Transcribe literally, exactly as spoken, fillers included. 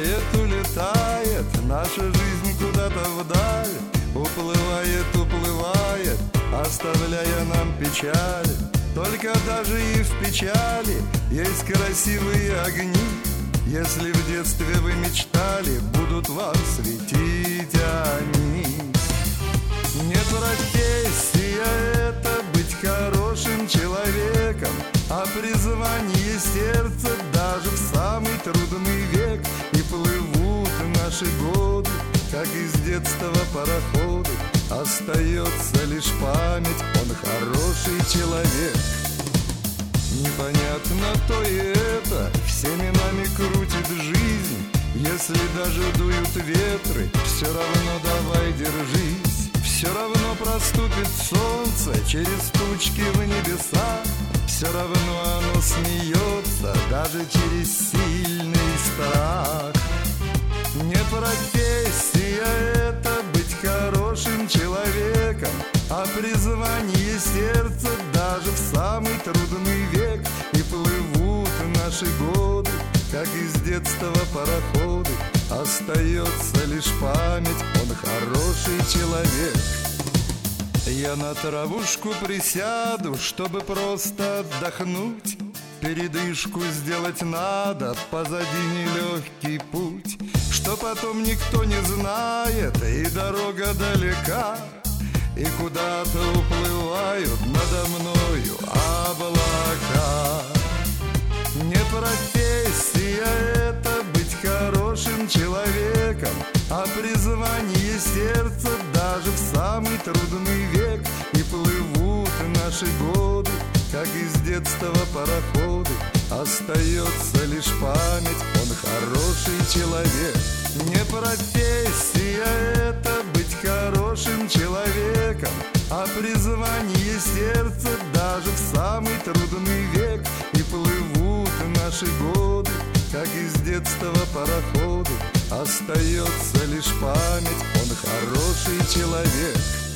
Улетает, улетает наша жизнь куда-то вдаль, уплывает, уплывает, оставляя нам печаль. Только даже и в печали есть красивые огни. Если в детстве вы мечтали, будут вам светить они. Не профессия это быть хорошим человеком, а призвание сердца даже в самый трудный век. И плывут наши годы, как из детства пароходы. Остается лишь память, он хороший человек. Непонятно то и это, всеми нами крутит жизнь. Если даже дуют ветры, все равно давай держись. Все равно проступит солнце через тучки в небеса. Все равно оно смеется даже через сильный страх. Не профессия это быть хорошим человеком, а призвание сердца даже в самый трудный век. И плывут наши годы, как из детства пароходы. Остается лишь память, он хороший человек. Я на травушку присяду, чтобы просто отдохнуть. Передышку сделать надо, позади нелегкий путь. Что потом никто не знает, и дорога далека, и куда-то уплывают надо мною облака. Не профессия это быть хорошим человеком, а призвание сердца даже в самый трудный век. И плывут наши годы, как из детства пароходы. Остается лишь память, он хороший человек. Не профессия это быть хорошим человеком, а призвание сердца даже в самый трудный век. И плывут наши годы, как из детства пароходы. Остается лишь память, он хороший человек.